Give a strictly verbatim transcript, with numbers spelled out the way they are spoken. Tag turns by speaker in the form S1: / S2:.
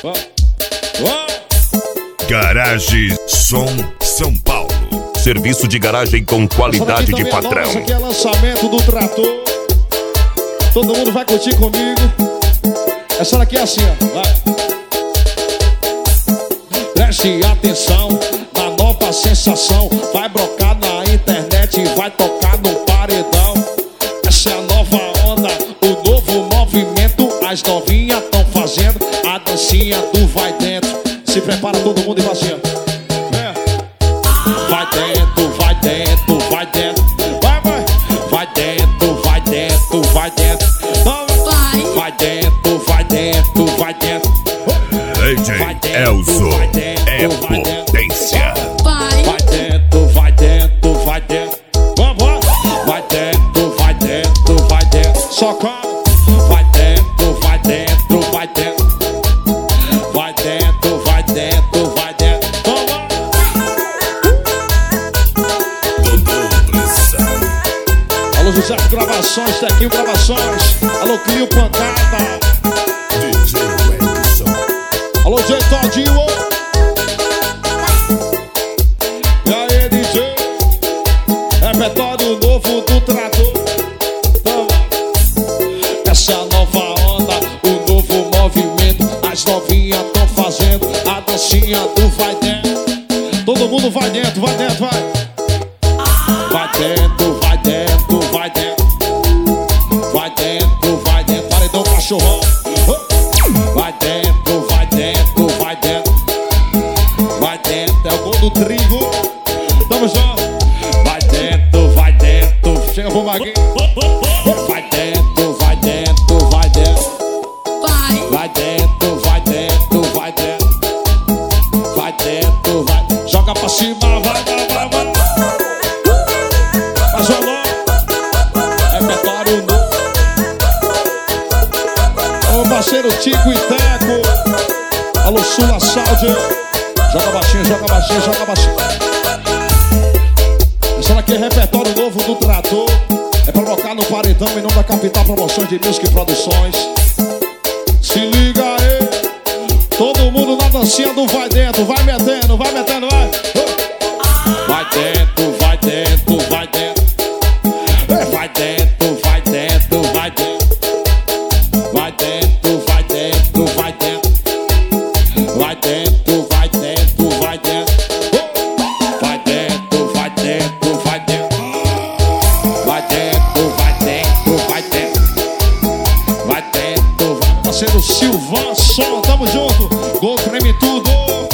S1: Garage Som São Paulo. Serviço de garagem com qualidade de padrão.
S2: Essa aqui é lançamento do trator. Todo mundo vai curtir comigo. Essa daqui é assim, ó. Vai. Preste atenção na nova sensação. Vai brocar na internet, vai tocar no paredão. Essa é a nova onda, o novo movimento. As novinhas tão fazendo a dancinha do vai dentro. Se prepara todo mundo e vai assim, ó. Vai dentro, vai dentro, vai dentro. Vai, vai. Vai dentro, vai dentro, vai dentro. Vai. Vai dentro, vai dentro, vai dentro.
S1: D J Elzo é potência.
S2: Vai. Vai dentro, vai dentro, vai dentro. Vamos, vai dentro, vai dentro, vai dentro. Só calma. Vai dentro, vai dentro, vai dentro. Vai dentro, vai dentro, vai dentro. Alô, José Gravações, Tequinho Gravações. Alô, Clio Pancada.
S1: D J Edson.
S2: Alô, J Todinho. E aí, D J? Repertório novo do trator. Essa é a nova onda, o novo movimento. As novinhas tão fazendo a dancinha do vai dentro. Todo mundo vai dentro, vai dentro, vai. Vai dentro, vai dentro, vai dentro. Vai dentro, vai dentro. Paredão cachorrão. Vai dentro, vai dentro, vai dentro. Vai dentro, é o gol do trigo. Tamo junto. Vai dentro, vai dentro. Chega pro Maguinho. Vai dentro, vai dentro, vai dentro. Vai. Vai dentro, vai dentro, vai dentro. Vai dentro, vai. Joga pra cima, vai, vai, vai, vai. Mas alô, repertório novo. Ô parceiro Tico e Teco. Alô, Sula Saúde. Joga baixinho, joga baixinho, joga baixinho. Essa daqui é repertório novo do trator. É pra colocar no paredão em nome da Capital Promoções de Music Produções. Se liga aí. Todo mundo na dancinha do vai dentro. Vai metendo, vai metendo, vai. Vai dentro, vai dentro, vai dentro. Vai dentro, vai dentro, vai dentro. Vai dentro, vai dentro, vai dentro. Vai dentro, vai dentro, vai dentro. Vai dentro, vai dentro, vai dentro. Vai dentro, vai dentro, vai dentro. Vai dentro, vai. Parceiro Silvan Som, tamo junto. Gol, treme tudo.